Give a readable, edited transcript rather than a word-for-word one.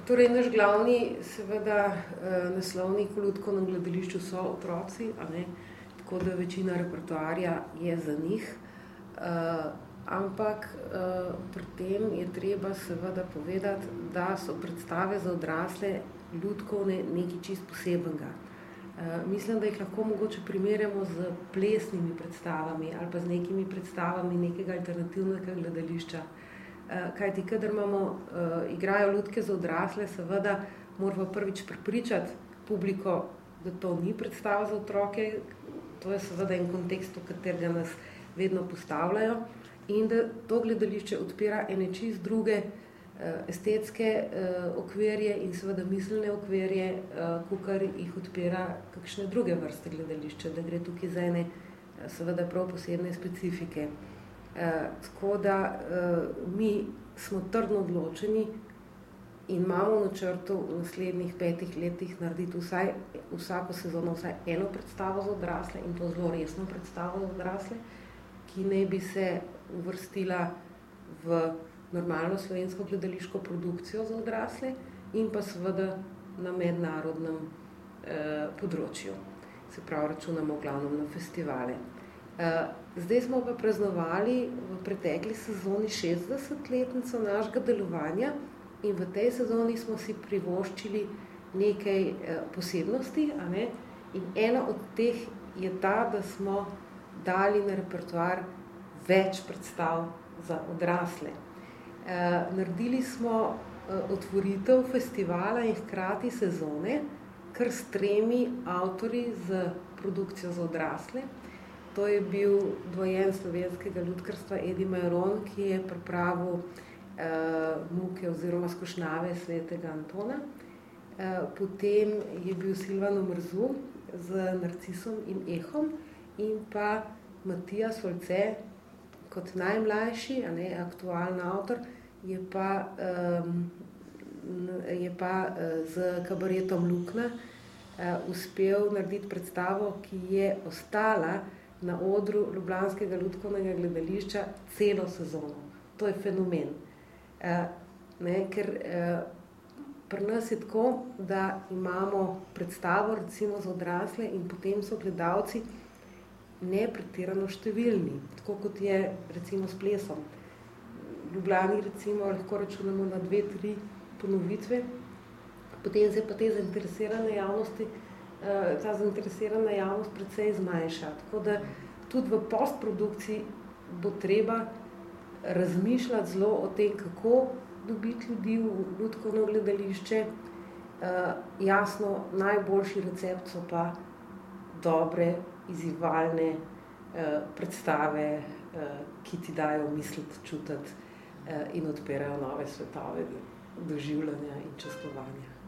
Torej, naš glavni, seveda, naslovnik v Lutkovnem gledališču so otroci, a ne? Tako da večina repertoarja je za njih. Ampak pri tem je treba seveda povedati, da so predstave za odrasle lutkovne nekaj čisto posebnega. Mislim, da jih lahko mogoče primerjamo s plesnimi predstavami ali pa z nekimi predstavami nekega alternativnega gledališča. Kajti, kadar igrajo lutke za odrasle, seveda moramo prvič prepričati publiko, da to ni predstava za otroke, to je seveda en kontekst, v katerega nas vedno postavljajo, in da to gledališče odpira ene čisto druge estetske okvirje in seveda miselne okvirje, kakor jih odpira kakšne druge vrste gledališča, da gre tukaj za ene seveda prav posebne specifike. Tako da mi smo trdno odločeni in imamo v načrtu v naslednjih 5 letih narediti vsako sezono vsaj eno predstavo za odrasle, in to zelo resno predstavo za odrasle, ki naj bi se uvrstila v normalno slovensko gledališko produkcijo za odrasle in pa seveda na mednarodnem področju. Se pravi, računamo v glavnem na festivale. Zdaj smo pa praznovali v pretekli sezoni 60-letnico našega delovanja in v tej sezoni smo si privoščili nekaj posebnosti, a ne? In ena od teh je ta, da smo dali na repertoar več predstav za odrasle. Naredili smo otvoritev festivala in hkrati sezone kar s 3 avtorji z produkcijo za odrasle. To je bil dojen slovenskega lutkarstva Edi Majeron, ki je pripravil Muke oziroma Skušnjave svetega Antona. Potem je bil Silvan Omerzu z Narcisom in Ehom in pa Matija Solce kot najmlajši, a ne, aktualni avtor, je pa z kabaretom Luknja uspel narediti predstavo, ki je ostala na odru ljubljanskega lutkovnega gledališča celo sezono. To je fenomen. Ker pri nas je tako, da imamo predstavo recimo za odrasle in potem so gledalci ne pretirano številni, tako kot je recimo s plesom. V Ljubljani recimo lahko računamo na 2-3 ponovitve, potem se pa ta zainteresirana javnost precej zmanjša. Tako da tudi v postprodukciji bo treba razmišljati zelo o tem, kako dobiti ljudi v lutkovno gledališče. Jasno, najboljši recept so pa dobre, izzivalne predstave, ki ti dajo misliti, čutiti in odpirajo nove svetove doživljanja in čustvovanja.